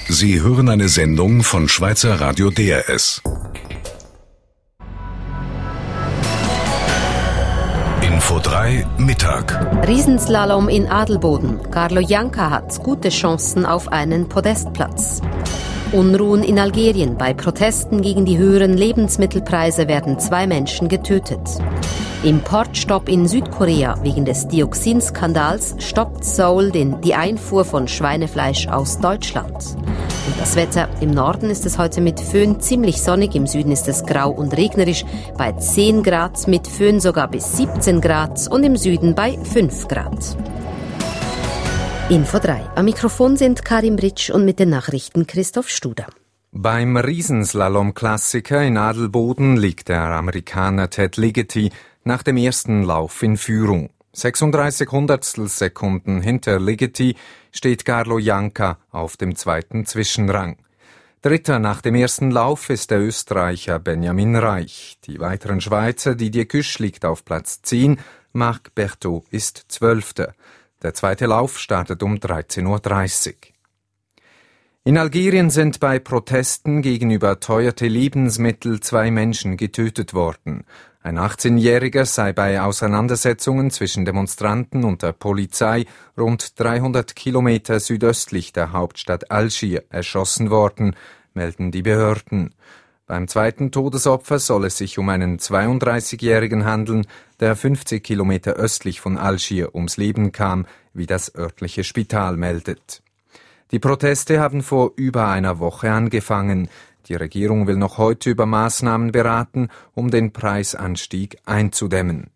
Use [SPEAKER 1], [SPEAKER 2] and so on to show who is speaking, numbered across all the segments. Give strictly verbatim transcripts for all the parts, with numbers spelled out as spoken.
[SPEAKER 1] Sie hören eine Sendung von Schweizer Radio D R S. Info drei Mittag.
[SPEAKER 2] Riesenslalom in Adelboden. Carlo Janka hat gute Chancen auf einen Podestplatz. Unruhen in Algerien. Bei Protesten gegen die höheren Lebensmittelpreise werden zwei Menschen getötet. Importstopp in Südkorea. Wegen des Dioxinskandals stoppt Seoul den, die Einfuhr von Schweinefleisch aus Deutschland. Und das Wetter: im Norden ist es heute mit Föhn ziemlich sonnig, im Süden ist es grau und regnerisch, bei zehn Grad, mit Föhn sogar bis siebzehn Grad und im Süden bei fünf Grad. Info drei. Am Mikrofon sind Karim Britsch und mit den Nachrichten Christoph Studer.
[SPEAKER 3] Beim Riesenslalom-Klassiker in Adelboden liegt der Amerikaner Ted Ligety nach dem ersten Lauf in Führung. sechsunddreißig Hundertstelsekunden hinter Ligety steht Carlo Janka auf dem zweiten Zwischenrang. Dritter nach dem ersten Lauf ist der Österreicher Benjamin Raich. Die weiteren Schweizer: Didier Küsch liegt auf Platz zehn, Marc Berthaud ist Zwölfter. Der zweite Lauf startet um dreizehn Uhr dreißig. In Algerien sind bei Protesten gegen überteuerte Lebensmittel zwei Menschen getötet worden. Ein achtzehnjähriger sei bei Auseinandersetzungen zwischen Demonstranten und der Polizei rund dreihundert Kilometer südöstlich der Hauptstadt Algier erschossen worden, melden die Behörden. Beim zweiten Todesopfer soll es sich um einen zweiunddreißigjährigen handeln, der fünfzig Kilometer östlich von Algier ums Leben kam, wie das örtliche Spital meldet. Die Proteste haben vor über einer Woche angefangen. Die Regierung will noch heute über Maßnahmen beraten, um den Preisanstieg einzudämmen.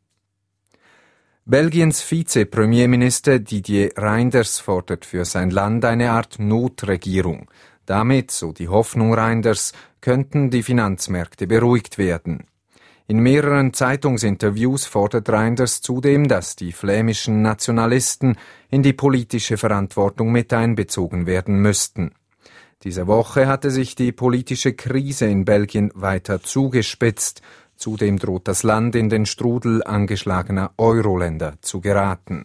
[SPEAKER 3] Belgiens Vize-Premierminister Didier Reynders fordert für sein Land eine Art Notregierung. Damit, so die Hoffnung Reynders, könnten die Finanzmärkte beruhigt werden. In mehreren Zeitungsinterviews fordert Reynders zudem, dass die flämischen Nationalisten in die politische Verantwortung mit einbezogen werden müssten. Diese Woche hatte sich die politische Krise in Belgien weiter zugespitzt. Zudem droht das Land in den Strudel angeschlagener Euro-Länder zu geraten.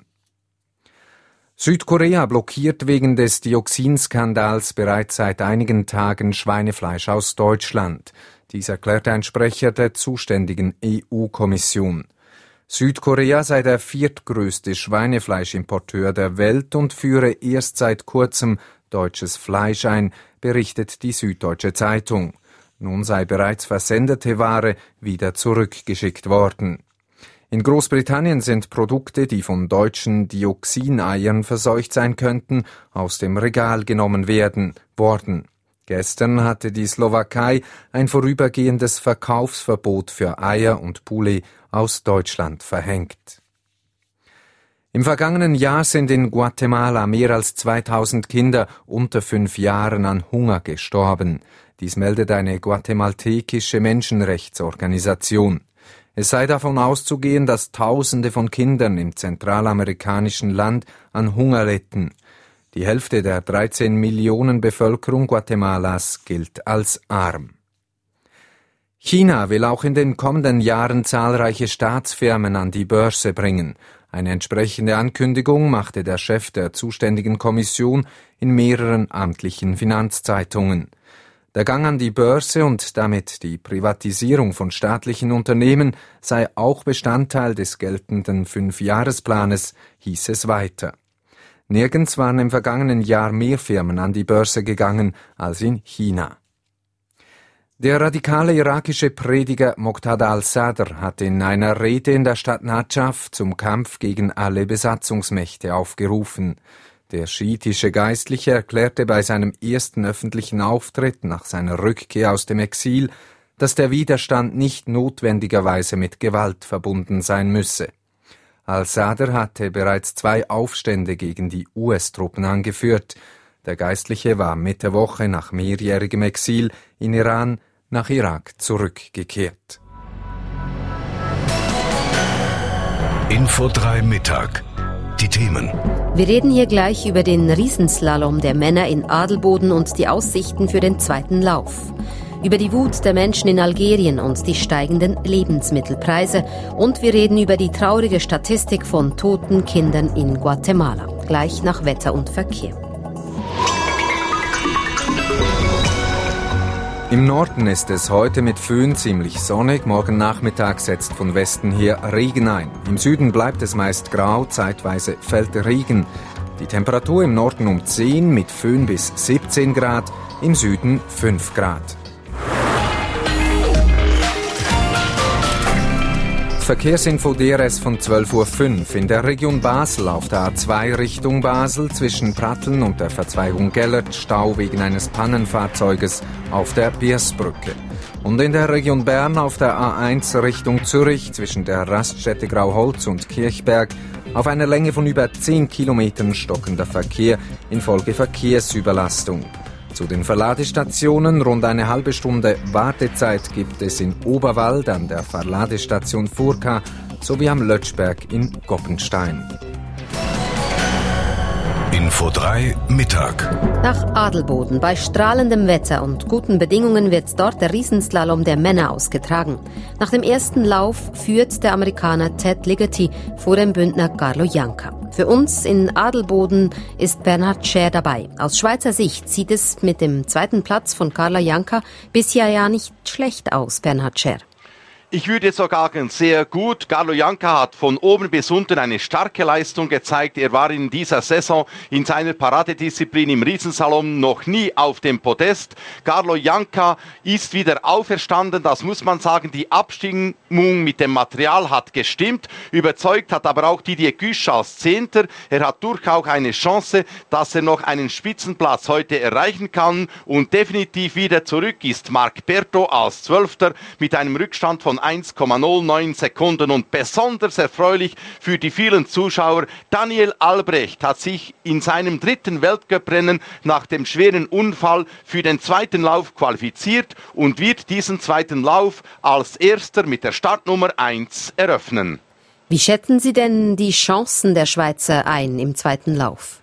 [SPEAKER 3] Südkorea blockiert wegen des Dioxinskandals bereits seit einigen Tagen Schweinefleisch aus Deutschland. Dies erklärte ein Sprecher der zuständigen E U-Kommission. Südkorea sei der viertgrößte Schweinefleischimporteur der Welt und führe erst seit kurzem deutsches Fleisch ein, berichtet die Süddeutsche Zeitung. Nun sei bereits versendete Ware wieder zurückgeschickt worden. In Großbritannien sind Produkte, die von deutschen Dioxineiern verseucht sein könnten, aus dem Regal genommen werden worden. Gestern hatte die Slowakei ein vorübergehendes Verkaufsverbot für Eier und Poulet aus Deutschland verhängt. Im vergangenen Jahr sind in Guatemala mehr als zweitausend Kinder unter fünf Jahren an Hunger gestorben. Dies meldet eine guatemaltekische Menschenrechtsorganisation. Es sei davon auszugehen, dass Tausende von Kindern im zentralamerikanischen Land an Hunger litten. Die Hälfte der dreizehn Millionen Bevölkerung Guatemalas gilt als arm. China will auch in den kommenden Jahren zahlreiche Staatsfirmen an die Börse bringen. Eine entsprechende Ankündigung machte der Chef der zuständigen Kommission in mehreren amtlichen Finanzzeitungen. Der Gang an die Börse und damit die Privatisierung von staatlichen Unternehmen sei auch Bestandteil des geltenden Fünfjahresplanes, hieß es weiter. Nirgends waren im vergangenen Jahr mehr Firmen an die Börse gegangen als in China. Der radikale irakische Prediger Muqtada al-Sadr hat in einer Rede in der Stadt Nadschaf zum Kampf gegen alle Besatzungsmächte aufgerufen. Der schiitische Geistliche erklärte bei seinem ersten öffentlichen Auftritt nach seiner Rückkehr aus dem Exil, dass der Widerstand nicht notwendigerweise mit Gewalt verbunden sein müsse. Al-Sadr hatte bereits zwei Aufstände gegen die U S-Truppen angeführt. Der Geistliche war Mitte Woche nach mehrjährigem Exil in Iran nach Irak zurückgekehrt.
[SPEAKER 1] Info drei Mittag. Die Themen.
[SPEAKER 2] Wir reden hier gleich über den Riesenslalom der Männer in Adelboden und die Aussichten für den zweiten Lauf. Über die Wut der Menschen in Algerien und die steigenden Lebensmittelpreise. Und wir reden über die traurige Statistik von toten Kindern in Guatemala. Gleich nach Wetter und Verkehr.
[SPEAKER 3] Im Norden ist es heute mit Föhn ziemlich sonnig, morgen Nachmittag setzt von Westen her Regen ein. Im Süden bleibt es meist grau, zeitweise fällt Regen. Die Temperatur im Norden um zehn, mit Föhn bis siebzehn Grad, im Süden fünf Grad. Verkehrsinfo D R S von zwölf Uhr fünf. In der Region Basel auf der A zwei Richtung Basel zwischen Pratteln und der Verzweigung Gellert Stau wegen eines Pannenfahrzeuges auf der Biersbrücke. Und in der Region Bern auf der A eins Richtung Zürich zwischen der Raststätte Grauholz und Kirchberg auf einer Länge von über zehn Kilometern stockender Verkehr infolge Verkehrsüberlastung. Zu den Verladestationen rund eine halbe Stunde Wartezeit gibt es in Oberwald an der Verladestation Furka sowie am Lötschberg in Goppenstein.
[SPEAKER 1] Info drei Mittag.
[SPEAKER 2] Nach Adelboden. Bei strahlendem Wetter und guten Bedingungen wird dort der Riesenslalom der Männer ausgetragen. Nach dem ersten Lauf führt der Amerikaner Ted Ligety vor dem Bündner Carlo Janka. Für uns in Adelboden ist Bernhard Scher dabei. Aus Schweizer Sicht sieht es mit dem zweiten Platz von Carlo Janka bisher ja nicht schlecht aus, Bernhard Scher.
[SPEAKER 4] Ich würde sogar sagen, sehr gut. Carlo Janka hat von oben bis unten eine starke Leistung gezeigt. Er war in dieser Saison in seiner Paradedisziplin im Riesenslalom noch nie auf dem Podest. Carlo Janka ist wieder auferstanden, das muss man sagen. Die Abstimmung mit dem Material hat gestimmt. Überzeugt hat aber auch Didier Güsch als Zehnter. Er hat durchaus eine Chance, dass er noch einen Spitzenplatz heute erreichen kann. Und definitiv wieder zurück ist Marc Berto als Zwölfter mit einem Rückstand von eins Komma null neun Sekunden. Und besonders erfreulich für die vielen Zuschauer, Daniel Albrecht hat sich in seinem dritten Weltcuprennen nach dem schweren Unfall für den zweiten Lauf qualifiziert und wird diesen zweiten Lauf als erster mit der Startnummer eins eröffnen.
[SPEAKER 2] Wie schätzen Sie denn die Chancen der Schweizer ein im zweiten Lauf?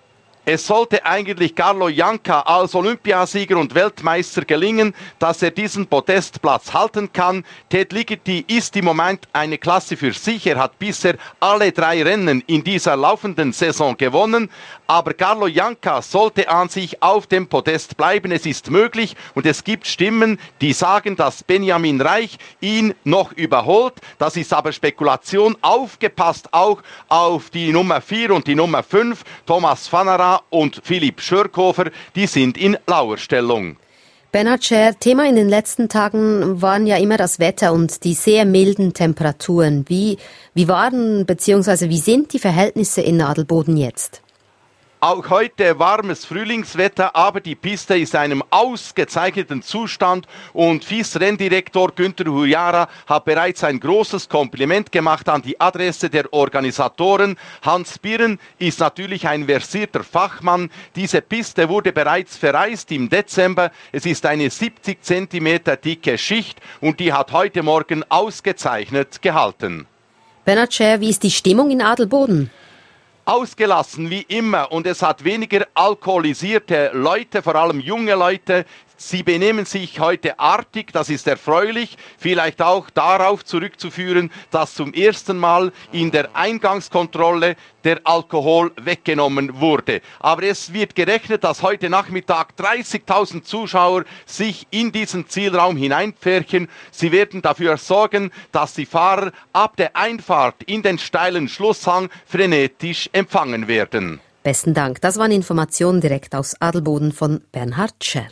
[SPEAKER 4] Es sollte eigentlich Carlo Janka als Olympiasieger und Weltmeister gelingen, dass er diesen Podestplatz halten kann. Ted Ligety ist im Moment eine Klasse für sich. Er hat bisher alle drei Rennen in dieser laufenden Saison gewonnen. Aber Carlo Janka sollte an sich auf dem Podest bleiben. Es ist möglich und es gibt Stimmen, die sagen, dass Benjamin Reich ihn noch überholt. Das ist aber Spekulation. Aufgepasst auch auf die Nummer vier und die Nummer fünf, Thomas Vanara und Philipp Schörkofer, die sind in Lauerstellung.
[SPEAKER 2] Bernhard Scher, Thema in den letzten Tagen waren ja immer das Wetter und die sehr milden Temperaturen. Wie, wie waren bzw. wie sind die Verhältnisse in Adelboden jetzt?
[SPEAKER 4] Auch heute warmes Frühlingswetter, aber die Piste ist in einem ausgezeichneten Zustand und F I S-Renndirektor Günther Hujara hat bereits ein großes Kompliment gemacht an die Adresse der Organisatoren. Hans Birren ist natürlich ein versierter Fachmann. Diese Piste wurde bereits verreist im Dezember. Es ist eine siebzig Zentimeter dicke Schicht und die hat heute Morgen ausgezeichnet gehalten.
[SPEAKER 2] Bernhard Scher, wie ist die Stimmung in Adelboden?
[SPEAKER 4] Ausgelassen wie immer und es hat weniger alkoholisierte Leute, vor allem junge Leute. Sie benehmen sich heute artig, das ist erfreulich, vielleicht auch darauf zurückzuführen, dass zum ersten Mal in der Eingangskontrolle der Alkohol weggenommen wurde. Aber es wird gerechnet, dass heute Nachmittag dreißigtausend Zuschauer sich in diesen Zielraum hineinpferchen. Sie werden dafür sorgen, dass die Fahrer ab der Einfahrt in den steilen Schlusshang frenetisch empfangen werden.
[SPEAKER 2] Besten Dank. Das waren Informationen direkt aus Adelboden von Bernhard Scher.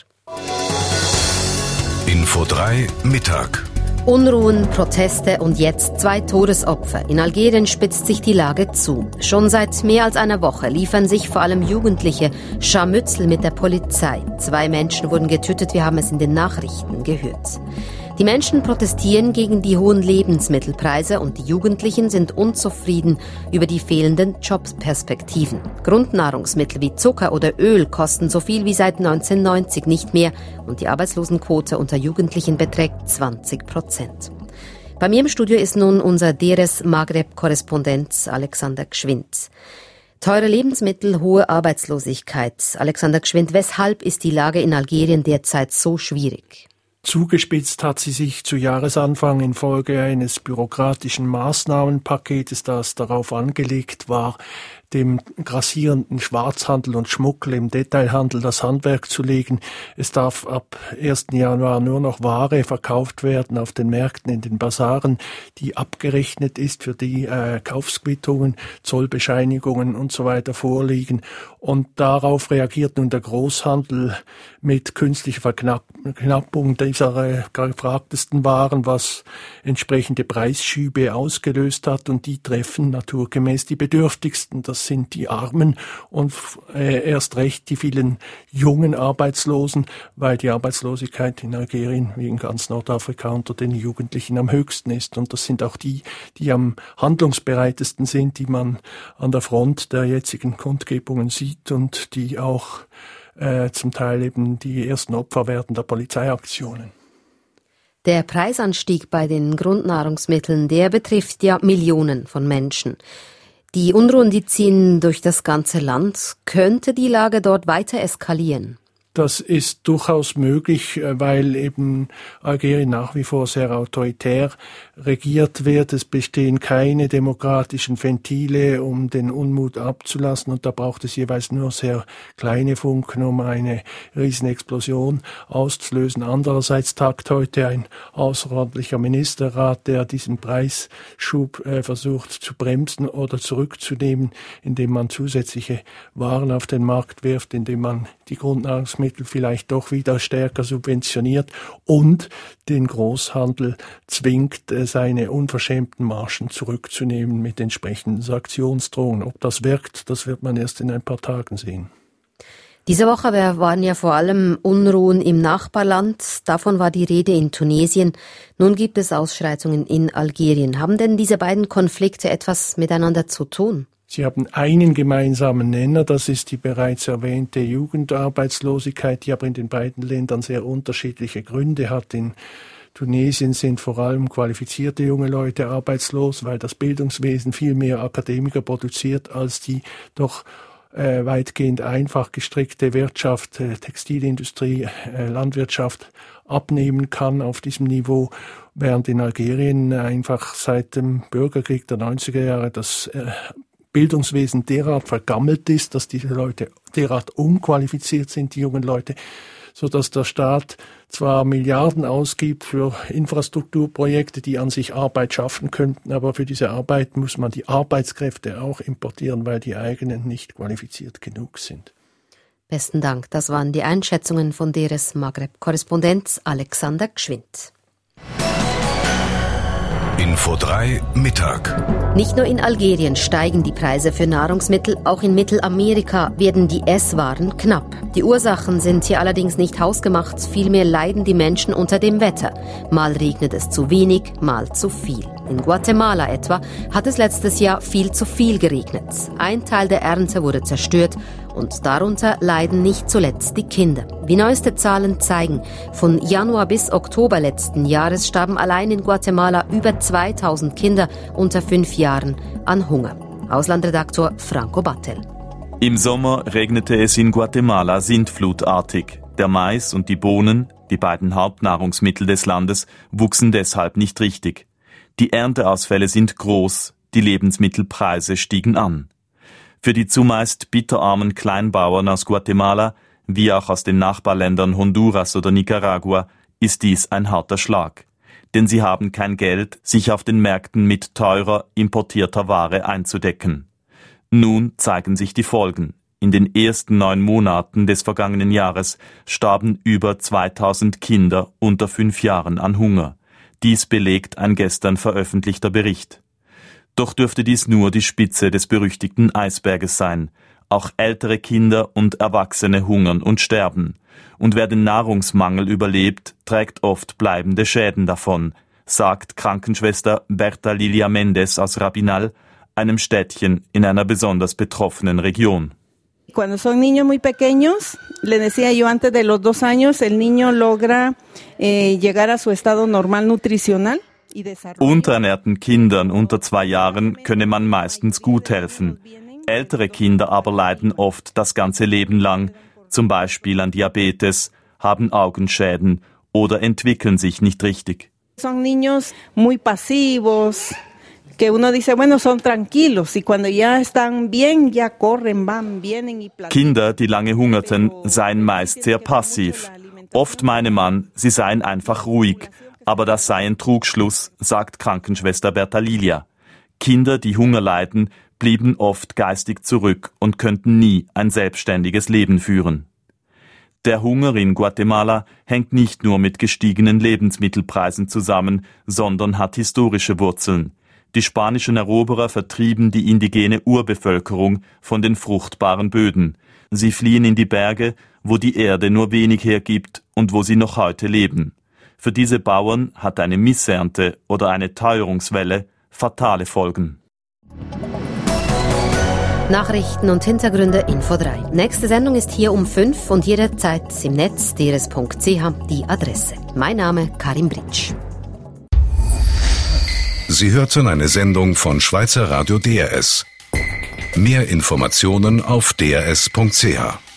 [SPEAKER 1] Info drei Mittag.
[SPEAKER 2] Unruhen, Proteste und jetzt zwei Todesopfer. In Algerien spitzt sich die Lage zu. Schon seit mehr als einer Woche liefern sich vor allem Jugendliche Scharmützel mit der Polizei. Zwei Menschen wurden getötet, wir haben es in den Nachrichten gehört. Die Menschen protestieren gegen die hohen Lebensmittelpreise und die Jugendlichen sind unzufrieden über die fehlenden Jobperspektiven. Grundnahrungsmittel wie Zucker oder Öl kosten so viel wie seit neunzehnhundertneunzig nicht mehr und die Arbeitslosenquote unter Jugendlichen beträgt zwanzig Prozent. Bei mir im Studio ist nun unser D R S-Maghreb-Korrespondent Alexander Gschwind. Teure Lebensmittel, hohe Arbeitslosigkeit. Alexander Gschwind, weshalb ist die Lage in Algerien derzeit so schwierig?
[SPEAKER 5] Zugespitzt hat sie sich zu Jahresanfang infolge eines bürokratischen Maßnahmenpaketes, das darauf angelegt war, dem grassierenden Schwarzhandel und Schmuggel im Detailhandel das Handwerk zu legen. Es darf ab ersten Januar nur noch Ware verkauft werden auf den Märkten, in den Basaren, die abgerechnet ist, für die äh, Kaufsquittungen, Zollbescheinigungen und so weiter vorliegen. Und darauf reagiert nun der Großhandel mit künstlicher Verknappung dieser äh, gefragtesten Waren, was entsprechende Preisschübe ausgelöst hat, und die treffen naturgemäß die Bedürftigsten. Das sind die Armen und äh, erst recht die vielen jungen Arbeitslosen, weil die Arbeitslosigkeit in Algerien wie in ganz Nordafrika unter den Jugendlichen am höchsten ist. Und das sind auch die, die am handlungsbereitesten sind, die man an der Front der jetzigen Kundgebungen sieht und die auch äh, zum Teil eben die ersten Opfer werden der Polizeiaktionen.
[SPEAKER 2] Der Preisanstieg bei den Grundnahrungsmitteln, der betrifft ja Millionen von Menschen. Die Unruhen, die ziehen durch das ganze Land. Könnte die Lage dort weiter eskalieren?
[SPEAKER 5] Das ist durchaus möglich, weil eben Algerien nach wie vor sehr autoritär regiert wird. Es bestehen keine demokratischen Ventile, um den Unmut abzulassen, und da braucht es jeweils nur sehr kleine Funken, um eine Riesenexplosion auszulösen. Andererseits tagt heute ein außerordentlicher Ministerrat, der diesen Preisschub äh, versucht zu bremsen oder zurückzunehmen, indem man zusätzliche Waren auf den Markt wirft, indem man die Grundnahrungsmittel vielleicht doch wieder stärker subventioniert und den Großhandel zwingt, seine unverschämten Margen zurückzunehmen mit entsprechenden Sanktionsdrohungen. Ob das wirkt, das wird man erst in ein paar Tagen sehen.
[SPEAKER 2] Diese Woche waren ja vor allem Unruhen im Nachbarland. Davon war die Rede in Tunesien. Nun gibt es Ausschreitungen in Algerien. Haben denn diese beiden Konflikte etwas miteinander zu tun?
[SPEAKER 5] Sie haben einen gemeinsamen Nenner, das ist die bereits erwähnte Jugendarbeitslosigkeit, die aber in den beiden Ländern sehr unterschiedliche Gründe hat. In Tunesien sind vor allem qualifizierte junge Leute arbeitslos, weil das Bildungswesen viel mehr Akademiker produziert als die doch äh, weitgehend einfach gestrickte Wirtschaft, äh, Textilindustrie, äh, Landwirtschaft abnehmen kann auf diesem Niveau, während in Algerien einfach seit dem Bürgerkrieg der neunziger Jahre das äh, Bildungswesen derart vergammelt ist, dass diese Leute derart unqualifiziert sind, die jungen Leute, so dass der Staat zwar Milliarden ausgibt für Infrastrukturprojekte, die an sich Arbeit schaffen könnten, aber für diese Arbeit muss man die Arbeitskräfte auch importieren, weil die eigenen nicht qualifiziert genug sind.
[SPEAKER 2] Besten Dank. Das waren die Einschätzungen von D R S Maghreb-Korrespondent Alexander Gschwind.
[SPEAKER 1] Info drei Mittag.
[SPEAKER 2] Nicht nur in Algerien steigen die Preise für Nahrungsmittel, auch in Mittelamerika werden die Esswaren knapp. Die Ursachen sind hier allerdings nicht hausgemacht, vielmehr leiden die Menschen unter dem Wetter. Mal regnet es zu wenig, mal zu viel. In Guatemala etwa hat es letztes Jahr viel zu viel geregnet. Ein Teil der Ernte wurde zerstört und darunter leiden nicht zuletzt die Kinder. Wie neueste Zahlen zeigen, von Januar bis Oktober letzten Jahres starben allein in Guatemala über zweitausend Kinder unter fünf Jahren an Hunger. Auslandredaktor Franco Battel.
[SPEAKER 6] Im Sommer regnete es in Guatemala sintflutartig. Der Mais und die Bohnen, die beiden Hauptnahrungsmittel des Landes, wuchsen deshalb nicht richtig. Die Ernteausfälle sind groß, die Lebensmittelpreise stiegen an. Für die zumeist bitterarmen Kleinbauern aus Guatemala, wie auch aus den Nachbarländern Honduras oder Nicaragua, ist dies ein harter Schlag. Denn sie haben kein Geld, sich auf den Märkten mit teurer, importierter Ware einzudecken. Nun zeigen sich die Folgen. In den ersten neun Monaten des vergangenen Jahres starben über zweitausend Kinder unter fünf Jahren an Hunger. Dies belegt ein gestern veröffentlichter Bericht. Doch dürfte dies nur die Spitze des berüchtigten Eisberges sein. Auch ältere Kinder und Erwachsene hungern und sterben. Und wer den Nahrungsmangel überlebt, trägt oft bleibende Schäden davon, sagt Krankenschwester Berta Lilia Mendes aus Rabinal, einem Städtchen in einer besonders betroffenen Region.
[SPEAKER 7] Cuando son niños muy pequeños, le decía yo antes de los dos años, el niño logra eh, llegar a su estado normal nutricional.
[SPEAKER 6] Unterernährten Kindern unter zwei Jahren könne man meistens gut helfen. Ältere Kinder aber leiden oft das ganze Leben lang, zum Beispiel an Diabetes, haben Augenschäden oder entwickeln sich nicht richtig.
[SPEAKER 7] Son niños muy pasivos, que uno dice, bueno, son tranquilos y cuando ya están bien, ya corren, van, vienen y platican.
[SPEAKER 6] Kinder, die lange hungerten, seien meist sehr passiv. Oft meine man, sie seien einfach ruhig. Aber das sei ein Trugschluss, sagt Krankenschwester Berta Lilia. Kinder, die Hunger leiden, blieben oft geistig zurück und könnten nie ein selbstständiges Leben führen. Der Hunger in Guatemala hängt nicht nur mit gestiegenen Lebensmittelpreisen zusammen, sondern hat historische Wurzeln. Die spanischen Eroberer vertrieben die indigene Urbevölkerung von den fruchtbaren Böden. Sie fliehen in die Berge, wo die Erde nur wenig hergibt und wo sie noch heute leben. Für diese Bauern hat eine Missernte oder eine Teuerungswelle fatale Folgen.
[SPEAKER 2] Nachrichten und Hintergründe Info drei. Nächste Sendung ist hier um fünf und jederzeit im Netz d r s punkt c h die Adresse. Mein Name Karin Britsch.
[SPEAKER 1] Sie hörten eine Sendung von Schweizer Radio D R S. Mehr Informationen auf d r s punkt c h.